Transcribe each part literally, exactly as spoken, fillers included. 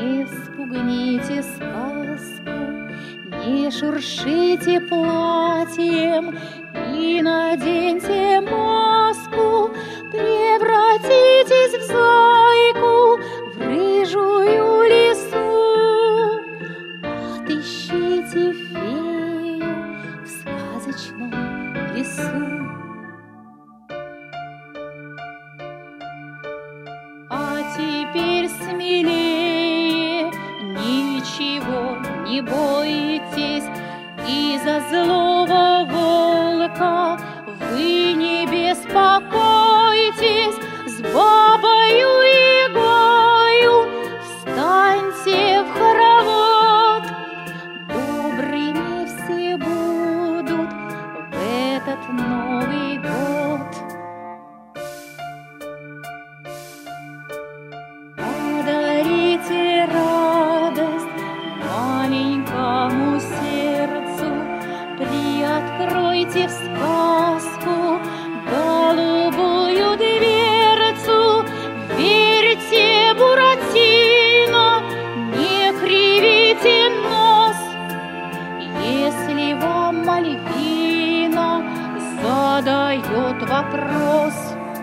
Не спугните сказку, не шуршите платьем и наденьте маску, превратитесь в зайку, в рыжую лису. Отыщите фею в сказочном лесу. А теперь смелее, ничего не бойтесь, из-за злого волка вы не беспокойтесь. С бабою Ягою встаньте в хоровод, добрыми все будут в этот Новый год. Подарите радость маленькому сердцу, приоткройте в сказку голубую дверцу. Верьте, Буратино, не кривите нос, если вам Мальвина задает вопрос.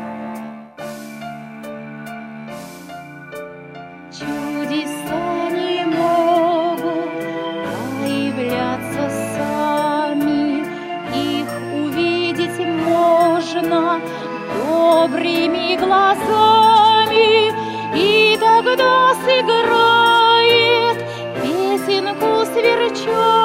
Чудеса не могут появляться сами, их увидеть можно добрыми глазами, и тогда сыграет песенку сверчок